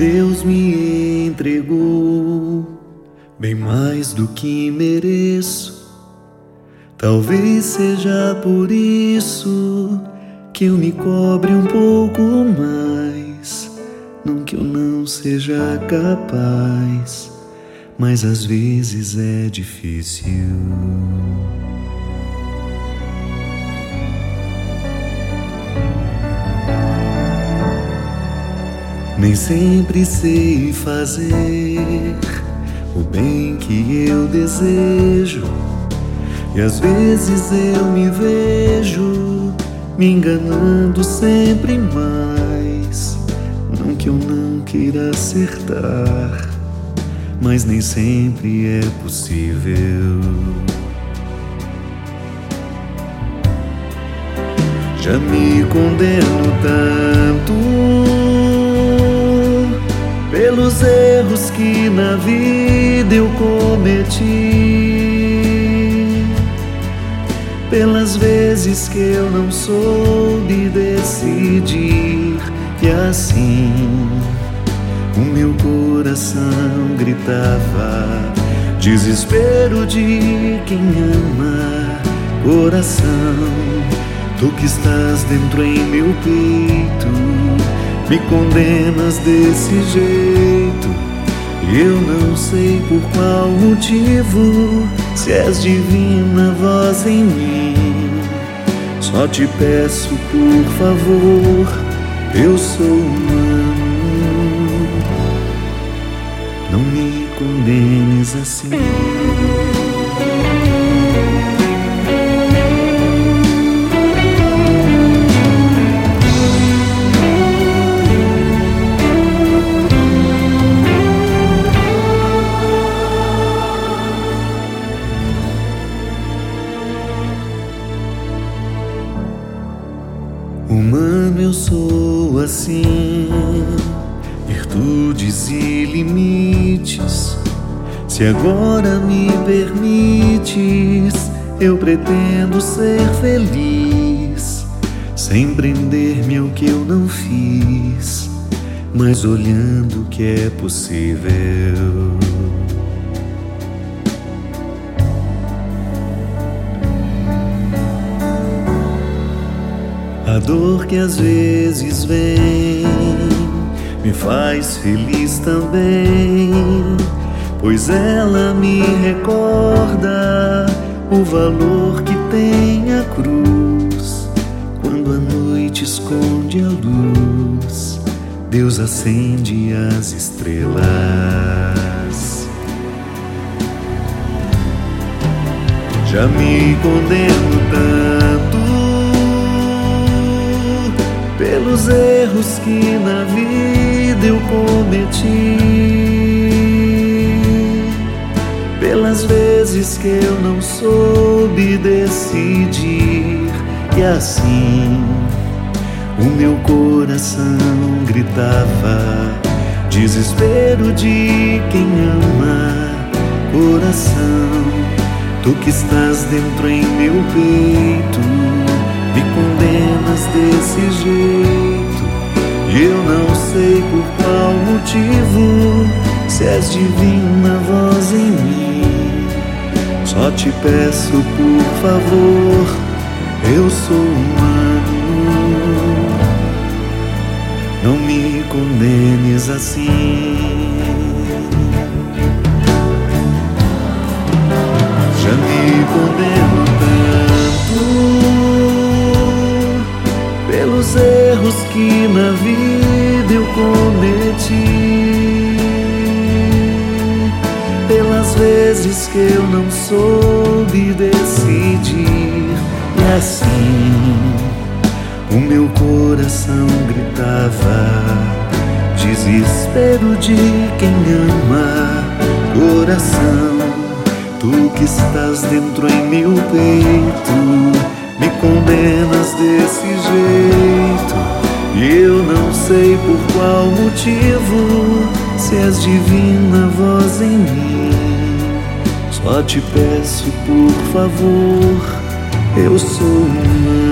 Deus me entregou bem mais do que mereço. Talvez seja por isso que eu me cobre um pouco mais. Não que eu não seja capaz, mas às vezes é difícil. Nem sempre sei fazer o bem que eu desejo, e às vezes eu me vejo me enganando sempre mais. Não que eu não queira acertar, mas nem sempre é possível. Já me condeno tanto pelos erros que na vida eu cometi, pelas vezes que eu não soube decidir, e assim o meu coração gritava, desespero de quem ama. Coração, tu que estás dentro em meu peito, me condenas desse jeito, e eu não sei por qual motivo. Se és divina voz em mim, só te peço por favor, eu sou humano, não me condenes assim. Humano eu sou assim, virtudes e limites. Se agora me permites, eu pretendo ser feliz, sem prender-me ao que eu não fiz, mas olhando o que é possível. A dor que às vezes vem me faz feliz também, pois ela me recorda o valor que tem a cruz. Quando a noite esconde a luz, Deus acende as estrelas. Já me condeno tanto pelos erros que na vida eu cometi, pelas vezes que eu não soube decidir, e assim o meu coração gritava, desespero de quem ama. Coração, tu que estás dentro em meu peito, me condenas desse jeito, e eu não sei por qual motivo. Se és divina voz em mim, só te peço por favor, eu sou humano, não me condenes assim. Já me condeno tanto pelos erros que na vida eu cometi, pelas vezes que eu não soube decidir, e assim o meu coração gritava, desespero de quem ama. Coração, tu que estás dentro em meu peito, me condenas desse jeito, e eu não sei por qual motivo. Se és divina voz em mim, só te peço por favor, eu sou humano.